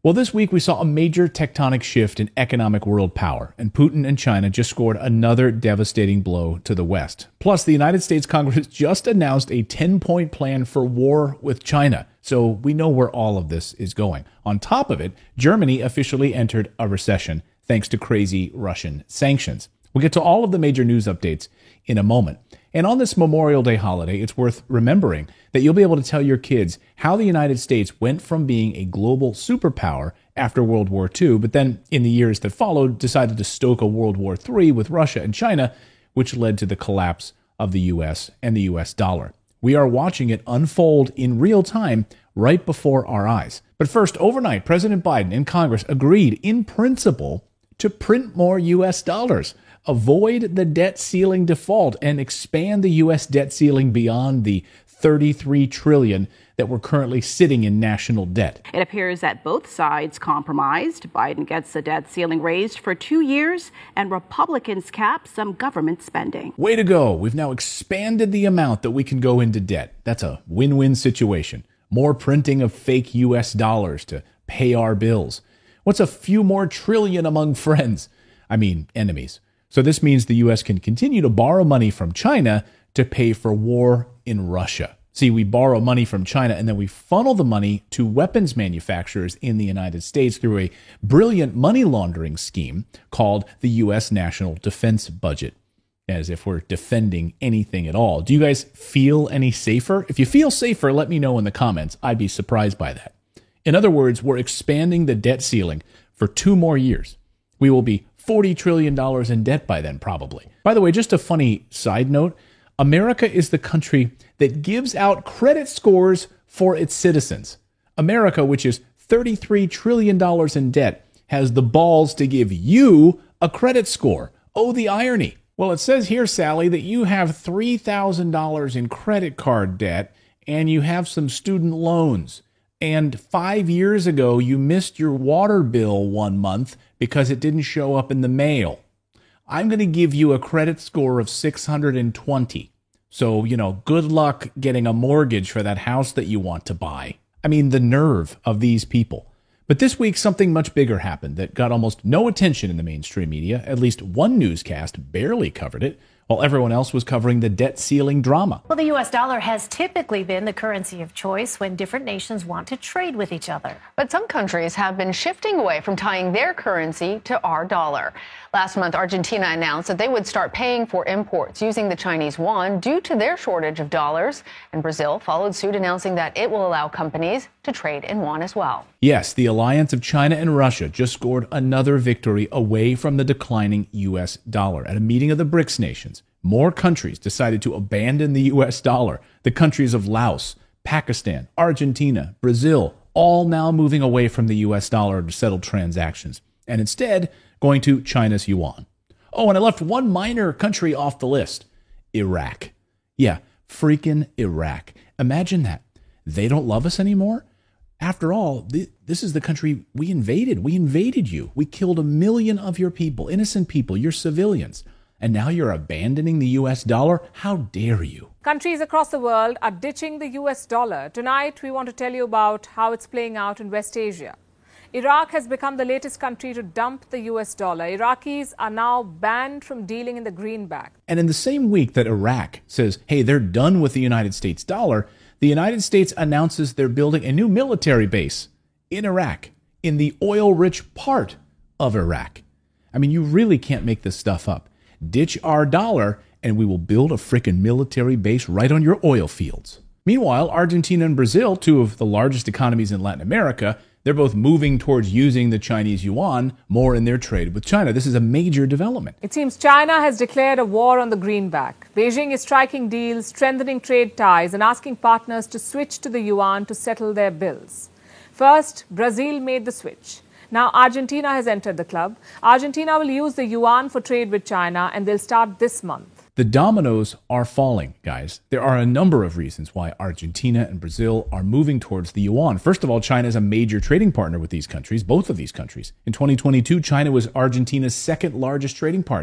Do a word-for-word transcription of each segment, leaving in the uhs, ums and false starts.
Well, this week we saw a major tectonic shift in economic world power, and Putin and China just scored another devastating blow to the West. Plus, the United States Congress just announced a ten-point plan for war with China, so we know where all of this is going. On top of it, Germany officially entered a recession thanks to crazy Russian sanctions. We'll get to all of the major news updates in a moment. And on this Memorial Day holiday, it's worth remembering that you'll be able to tell your kids how the United States went from being a global superpower after World War Two, but then in the years that followed, decided to stoke a World War Three with Russia and China, which led to the collapse of the U S and the U S dollar. We are watching it unfold in real time right before our eyes. But first, overnight, President Biden and Congress agreed in principle to print more U S dollars, avoid the debt ceiling default, and expand the U S debt ceiling beyond the thirty-three trillion dollars that we're currently sitting in national debt. It appears that both sides compromised. Biden gets the debt ceiling raised for two years, and Republicans cap some government spending. Way to go. We've now expanded the amount that we can go into debt. That's a win-win situation. More printing of fake U S dollars to pay our bills. What's a few more trillion among friends? I mean, enemies. So this means the U S can continue to borrow money from China to pay for war in Russia. See, we borrow money from China and then we funnel the money to weapons manufacturers in the United States through a brilliant money laundering scheme called the U S National Defense Budget, as if we're defending anything at all. Do you guys feel any safer? If you feel safer, let me know in the comments. I'd be surprised by that. In other words, we're expanding the debt ceiling for two more years. We will be forty trillion dollars in debt by then, probably. By the way, just a funny side note, America is the country that gives out credit scores for its citizens. America, which is thirty-three trillion dollars in debt, has the balls to give you a credit score. Oh, the irony. Well, it says here, Sally, that you have three thousand dollars in credit card debt and you have some student loans. And five years ago, you missed your water bill one month because it didn't show up in the mail. I'm going to give you a credit score of six hundred twenty. So, you know, good luck getting a mortgage for that house that you want to buy. I mean, the nerve of these people. But this week, something much bigger happened that got almost no attention in the mainstream media. At least one newscast barely covered it, while everyone else was covering the debt ceiling drama. Well, the U S dollar has typically been the currency of choice when different nations want to trade with each other. But some countries have been shifting away from tying their currency to our dollar. Last month, Argentina announced that they would start paying for imports using the Chinese yuan due to their shortage of dollars. And Brazil followed suit, announcing that it will allow companies to trade in yuan as well. Yes, the alliance of China and Russia just scored another victory away from the declining U S dollar. At a meeting of the BRICS nations, more countries decided to abandon the U S dollar. The countries of Laos, Pakistan, Argentina, Brazil, all now moving away from the U S dollar to settle transactions, and instead going to China's yuan. Oh, and I left one minor country off the list, Iraq. Yeah, freaking Iraq. Imagine that. They don't love us anymore? After all, th- this is the country we invaded. We invaded you. We killed a million of your people, innocent people, your civilians. And now you're abandoning the U S dollar? How dare you? Countries across the world are ditching the U S dollar. Tonight, we want to tell you about how it's playing out in West Asia. Iraq has become the latest country to dump the U S dollar. Iraqis are now banned from dealing in the greenback. And in the same week that Iraq says, hey, they're done with the United States dollar, the United States announces they're building a new military base in Iraq, in the oil-rich part of Iraq. I mean, you really can't make this stuff up. Ditch our dollar, and we will build a frickin' military base right on your oil fields. Meanwhile, Argentina and Brazil, two of the largest economies in Latin America, they're both moving towards using the Chinese yuan more in their trade with China. This is a major development. It seems China has declared a war on the greenback. Beijing is striking deals, strengthening trade ties, and asking partners to switch to the yuan to settle their bills. First, Brazil made the switch. Now Argentina has entered the club. Argentina will use the yuan for trade with China, and they'll start this month. The dominoes are falling, guys. There are a number of reasons why Argentina and Brazil are moving towards the yuan. First of all, China is a major trading partner with these countries, both of these countries. In twenty twenty-two, China was Argentina's second largest trading partner.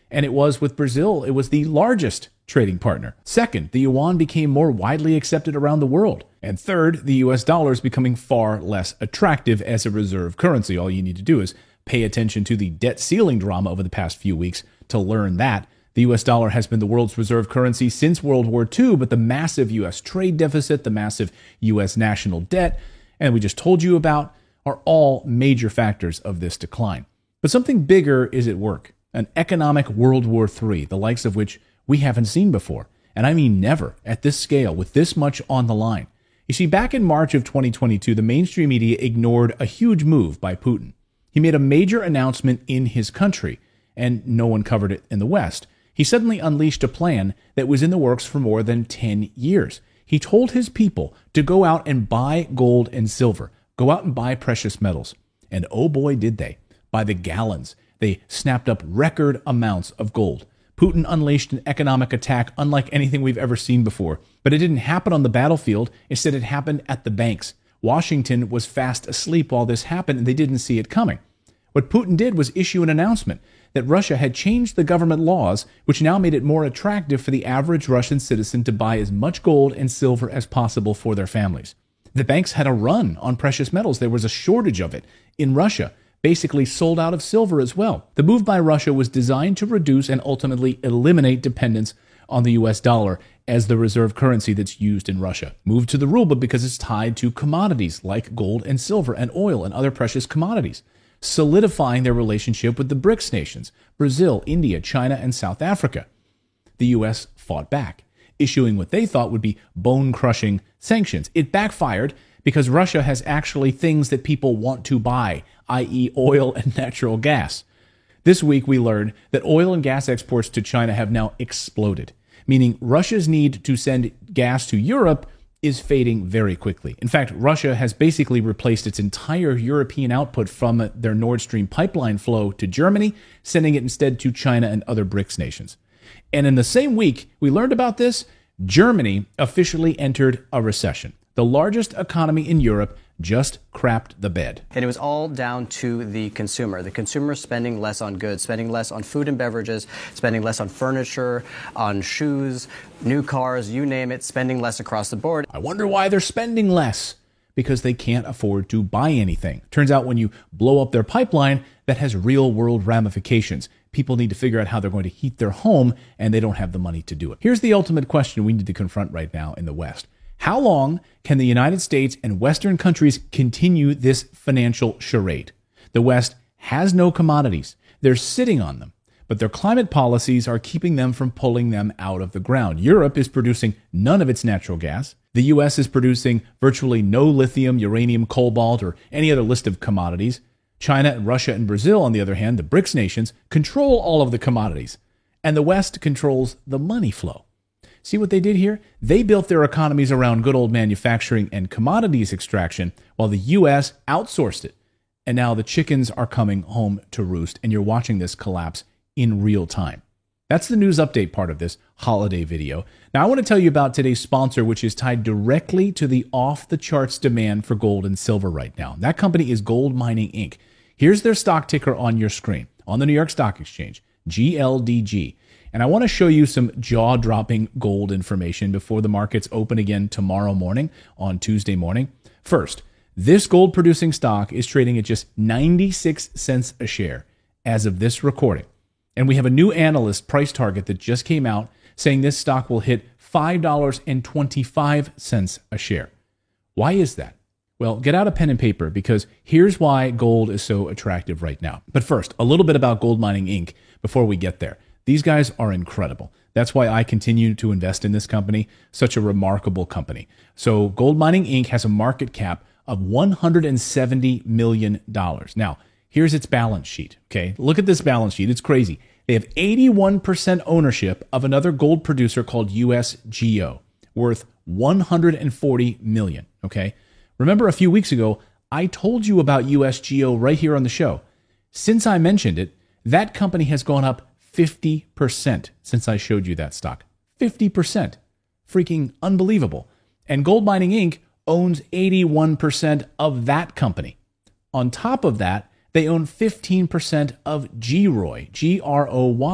And it was with Brazil, it was the largest trading partner. Second, the yuan became more widely accepted around the world. And third, the U S dollar is becoming far less attractive as a reserve currency. All you need to do is pay attention to the debt ceiling drama over the past few weeks to learn that. The U S dollar has been the world's reserve currency since World War Two, but the massive U S trade deficit, the massive U S national debt, and we just told you about, are all major factors of this decline. But something bigger is at work, an economic World War Three, the likes of which we haven't seen before. And I mean never, at this scale, with this much on the line. You see, back in March of twenty twenty-two, the mainstream media ignored a huge move by Putin. He made a major announcement in his country, and no one covered it in the West. He suddenly unleashed a plan that was in the works for more than ten years. He told his people to go out and buy gold and silver, go out and buy precious metals. And oh boy, did they. By the gallons, they snapped up record amounts of gold. Putin unleashed an economic attack unlike anything we've ever seen before. But it didn't happen on the battlefield. Instead, it happened at the banks. Washington was fast asleep while this happened, and they didn't see it coming. What Putin did was issue an announcement that Russia had changed the government laws, which now made it more attractive for the average Russian citizen to buy as much gold and silver as possible for their families. The banks had a run on precious metals. There was a shortage of it in Russia, basically sold out of silver as well. The move by Russia was designed to reduce and ultimately eliminate dependence on the U S dollar as the reserve currency that's used in Russia. Moved to the ruble because it's tied to commodities like gold and silver and oil and other precious commodities, solidifying their relationship with the BRICS nations, Brazil, India, China, and South Africa. The U S fought back, issuing what they thought would be bone-crushing sanctions. It backfired because Russia has actually things that people want to buy, that is oil and natural gas. This week we learned that oil and gas exports to China have now exploded, meaning Russia's need to send gas to Europe is fading very quickly. In fact, Russia has basically replaced its entire European output from their Nord Stream pipeline flow to Germany, sending it instead to China and other BRICS nations. And in the same week we learned about this, Germany officially entered a recession. The largest economy in Europe just crapped the bed. And it was all down to the consumer. The consumer spending less on goods, spending less on food and beverages, spending less on furniture, on shoes, new cars, you name it, spending less across the board. I wonder why they're spending less. Because they can't afford to buy anything. Turns out when you blow up their pipeline, that has real world ramifications. People need to figure out how they're going to heat their home, and they don't have the money to do it. Here's the ultimate question we need to confront right now in the West. How long can the United States and Western countries continue this financial charade? The West has no commodities. They're sitting on them, but their climate policies are keeping them from pulling them out of the ground. Europe is producing none of its natural gas. The U S is producing virtually no lithium, uranium, cobalt, or any other list of commodities. China, Russia, and Brazil, on the other hand, the BRICS nations, control all of the commodities. And the West controls the money flow. See what they did here? They built their economies around good old manufacturing and commodities extraction, while the U S outsourced it. And now the chickens are coming home to roost, and you're watching this collapse in real time. That's the news update part of this holiday video. Now I want to tell you about today's sponsor, which is tied directly to the off-the-charts demand for gold and silver right now. That company is Gold Mining Incorporated. Here's their stock ticker on your screen, on the New York Stock Exchange, G L D G. And I want to show you some jaw-dropping gold information before the markets open again tomorrow morning, on Tuesday morning. First, this gold-producing stock is trading at just ninety-six cents a share as of this recording. And we have a new analyst price target that just came out saying this stock will hit five dollars and twenty-five cents a share. Why is that? Well, get out a pen and paper, because here's why gold is so attractive right now. But first, a little bit about Gold Mining Incorporated before we get there. These guys are incredible. That's why I continue to invest in this company, such a remarkable company. So Gold Mining Incorporated has a market cap of one hundred seventy million dollars. Now, here's its balance sheet, okay? Look at this balance sheet. It's crazy. They have eighty-one percent ownership of another gold producer called U S G O, worth one hundred forty million dollars, okay? Remember a few weeks ago, I told you about U S G O right here on the show. Since I mentioned it, that company has gone up fifty percent since I showed you that stock. fifty percent. Freaking unbelievable. And Gold Mining Incorporated owns eighty-one percent of that company. On top of that, they own fifteen percent of G R O Y, G R O Y,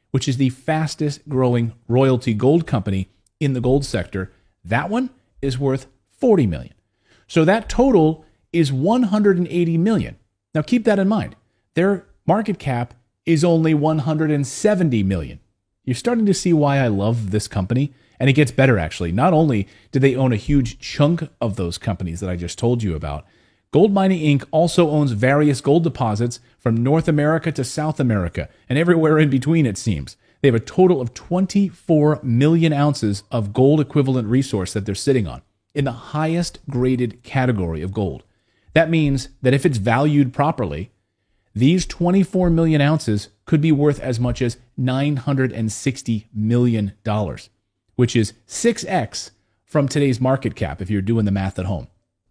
which is the fastest growing royalty gold company in the gold sector, that one is worth forty million dollars. So that total is one hundred eighty million dollars. Now keep that in mind. Their market cap is only one hundred seventy million dollars. You're starting to see why I love this company. And it gets better, actually. Not only do they own a huge chunk of those companies that I just told you about, Gold Mining Incorporated also owns various gold deposits from North America to South America and everywhere in between, it seems. They have a total of twenty-four million ounces of gold equivalent resource that they're sitting on in the highest graded category of gold. That means that if it's valued properly, these twenty-four million ounces could be worth as much as nine hundred sixty million dollars, which is six x from today's market cap if you're doing the math at home.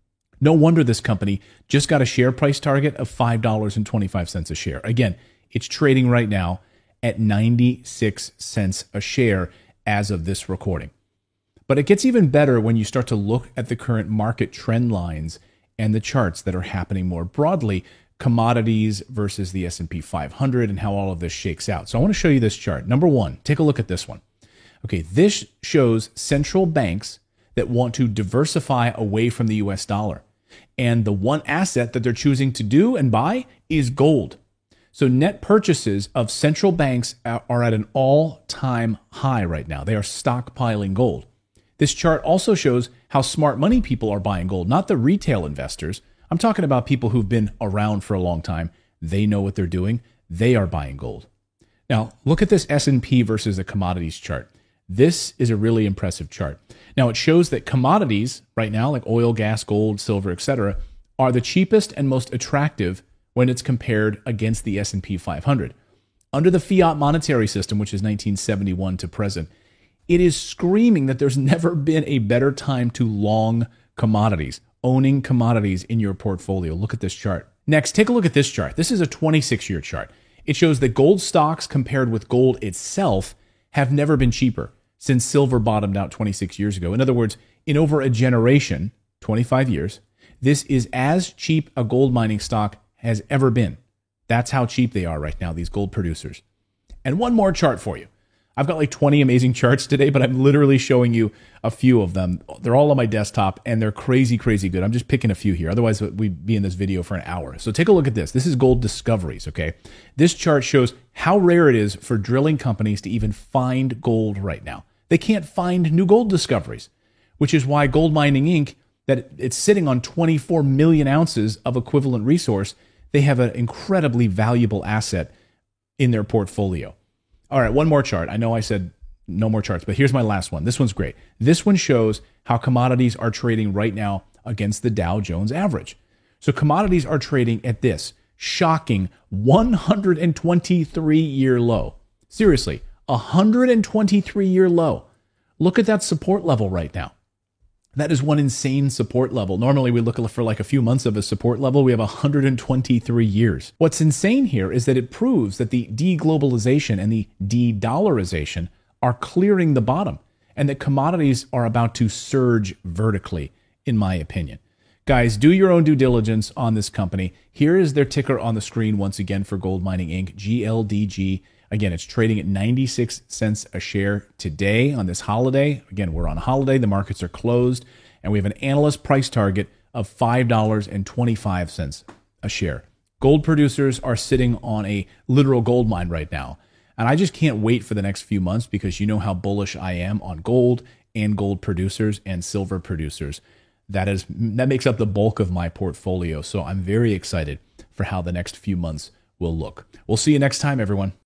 No wonder this company just got a share price target of five dollars and twenty-five cents a share. Again, it's trading right now at ninety-six cents a share as of this recording. But it gets even better when you start to look at the current market trend lines and the charts that are happening more broadly, commodities versus the S and P five hundred and how all of this shakes out. So I want to show you this chart. Number one, take a look at this one. Okay, this shows central banks that want to diversify away from the U S dollar. And the one asset that they're choosing to do and buy is gold. So net purchases of central banks are at an all-time high right now. They are stockpiling gold. This chart also shows how smart money people are buying gold, not the retail investors. I'm talking about people who've been around for a long time. They know what they're doing. They are buying gold. Now, look at this S and P versus the commodities chart. This is a really impressive chart. Now, it shows that commodities right now, like oil, gas, gold, silver, et cetera, are the cheapest and most attractive when it's compared against the S and P five hundred. Under the fiat monetary system, which is nineteen seventy-one to present, it is screaming that there's never been a better time to long commodities, owning commodities in your portfolio. Look at this chart. Next, take a look at this chart. This is a twenty-six year chart. It shows that gold stocks compared with gold itself have never been cheaper since silver bottomed out twenty-six years ago. In other words, in over a generation, twenty-five years, this is as cheap a gold mining stock has ever been. That's how cheap they are right now, these gold producers. And one more chart for you. I've got like twenty amazing charts today, but I'm literally showing you a few of them. They're all on my desktop, and they're crazy, crazy good. I'm just picking a few here. Otherwise, we'd be in this video for an hour. So take a look at this. This is Gold Discoveries, okay? This chart shows how rare it is for drilling companies to even find gold right now. They can't find new gold discoveries, which is why Gold Mining Incorporated, that it's sitting on twenty-four million ounces of equivalent resource, they have an incredibly valuable asset in their portfolio. All right, one more chart. I know I said no more charts, but here's my last one. This one's great. This one shows how commodities are trading right now against the Dow Jones average. So commodities are trading at this shocking one hundred twenty-three year low. Seriously, one hundred twenty-three year low. Look at that support level right now. That is one insane support level. Normally we look for like a few months of a support level. We have one hundred twenty-three years. What's insane here is that it proves that the de-globalization and the de-dollarization are clearing the bottom and that commodities are about to surge vertically, in my opinion. Guys, do your own due diligence on this company. Here is their ticker on the screen once again for Gold Mining Incorporated, G L D G. Again, it's trading at ninety-six cents a share today on this holiday. Again, we're on holiday. The markets are closed, and we have an analyst price target of five dollars and twenty-five cents a share. Gold producers are sitting on a literal gold mine right now, and I just can't wait for the next few months because you know how bullish I am on gold and gold producers and silver producers. That is that makes up the bulk of my portfolio, so I'm very excited for how the next few months will look. We'll see you next time, everyone.